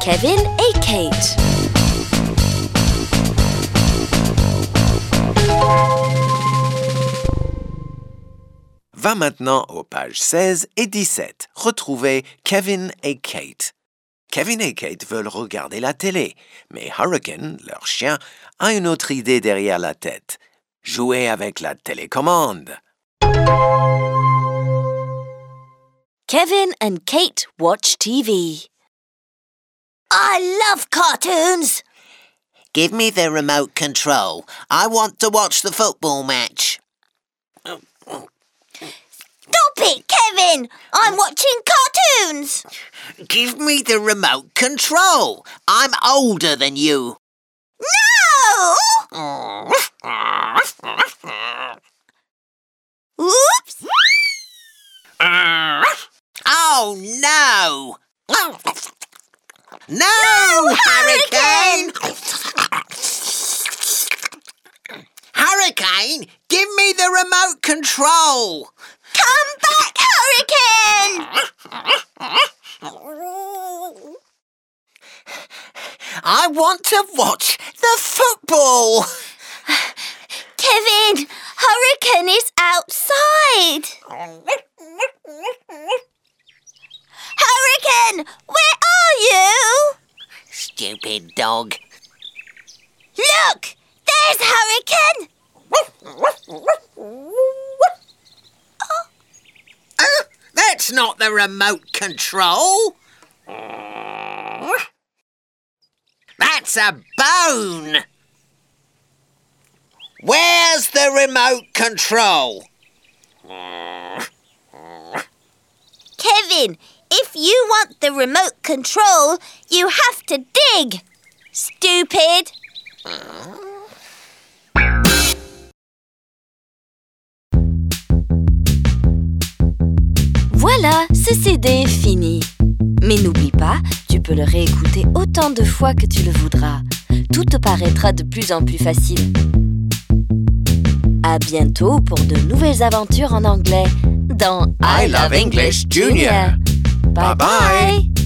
Kevin et Kate. Va maintenant aux pages 16 et 17. Retrouvez Kevin et Kate. Kevin et Kate veulent regarder la télé, mais Hurricane, leur chien, a une autre idée derrière la tête. Jouer avec la télécommande. Kevin and Kate watch TV. I love cartoons. Give me the remote control. I want to watch the football match. Stop it, Kevin! I'm watching cartoons. Give me the remote control. I'm older than you. No! Oops! Oh, no! No, Hurricane! Hurricane, give me the remote control! Come back, Hurricane! I want to watch the football! Kevin, Hurricane is outside. Hurricane, where are you? Stupid dog. Look, there's Hurricane. That's not the remote control. That's a bone. Where's the remote control? Kevin, if you want the remote control, you have to dig. Stupid. Voilà, ce CD est fini. Mais n'oublie pas, tu peux le réécouter autant de fois que tu le voudras. Tout te paraîtra de plus en plus facile. À bientôt pour de nouvelles aventures en anglais dans I Love English Junior. Bye bye!